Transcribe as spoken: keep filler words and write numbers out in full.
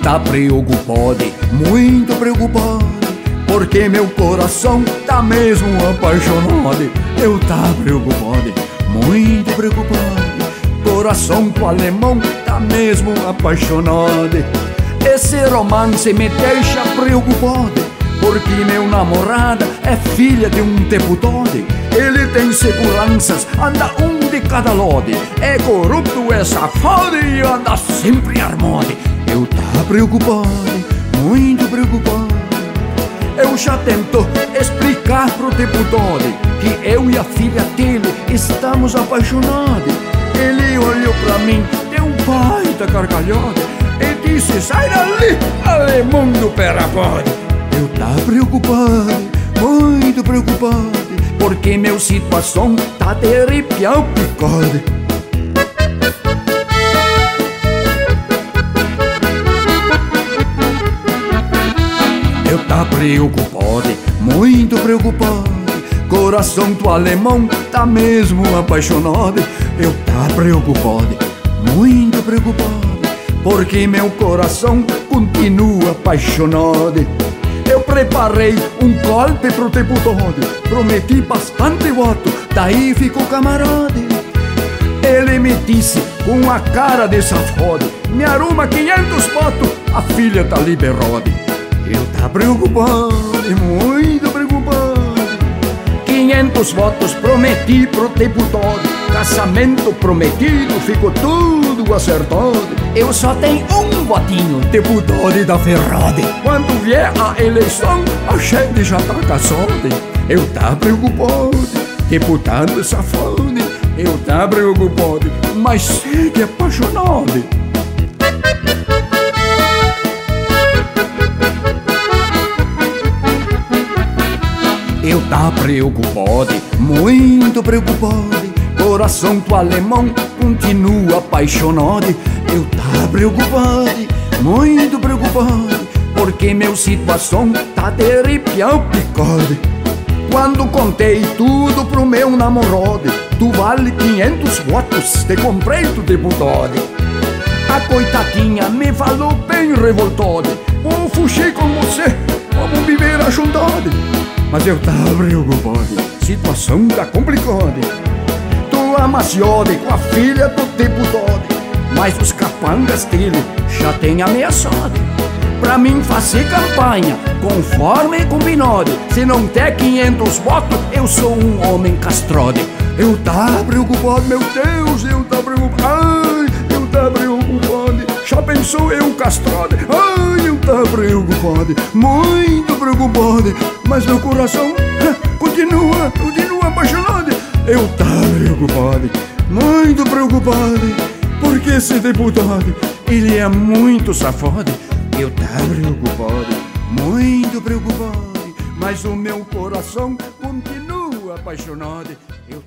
tá preocupado, muito preocupado, porque meu coração tá mesmo apaixonado. Eu tá preocupado, muito preocupado, coração do alemão tá mesmo apaixonado. Esse romance me deixa preocupado, porque meu namorado é filha de um deputado. Ele tem seguranças, anda um de cada lado, é corrupto, é safado e anda sempre armado. Eu tá preocupado, muito preocupado. Eu já tento explicar pro deputado que eu e a filha dele estamos apaixonados. Ele olhou pra mim, deu um baita gargalhada e disse: sai dali, alemão do perapode. Eu tá preocupado, muito preocupado, porque meu situação tá de arrepiar o picode. Eu tá preocupado, muito preocupado, coração do alemão tá mesmo apaixonado. Eu tá preocupado, muito preocupado, porque meu coração continua apaixonado. Eu preparei um golpe pro deputado, prometi bastante voto, daí ficou camarada. Ele me disse com a cara de safado: me arruma quinhentos votos, a filha tá liberada. Eu tá preocupado, muito preocupado. quinhentos votos prometi pro deputado, casamento prometido, ficou tudo acertado. Eu só tenho um votinho, deputado da ferrada. Quando vier a eleição, a gente já tá caçada. Eu tá preocupado, deputado safado. Eu tá preocupado, mas segue apaixonado. Eu tá preocupado, muito preocupado, coração do alemão continua apaixonado. Eu tá preocupado, muito preocupado, porque meu situação tá de arrepiar o picode. Quando contei tudo pro meu namorado, tu vale quinhentos votos, te comprei tu deputado. A coitadinha me falou bem revoltada: vou fugir com você, vamos viver ajuntado. Mas eu tava preocupado, situação tá complicada. Tô amaciado com a filha do deputado, mas os capangas dele já tem ameaçado pra mim fazer campanha conforme combinado. Se não der quinhentos votos, eu sou um homem castrado. Eu tá preocupado, meu Deus, eu tá preocupado. Ai, eu tá preocupado. Já pensou eu castrado? Ai, eu tá preocupado, muito preocupado, mas meu coração continua, continua apaixonado. Eu tá preocupado, muito preocupado, porque esse deputado, ele é muito safado. Eu tá preocupado, muito preocupado, mas o meu coração continua apaixonado. Eu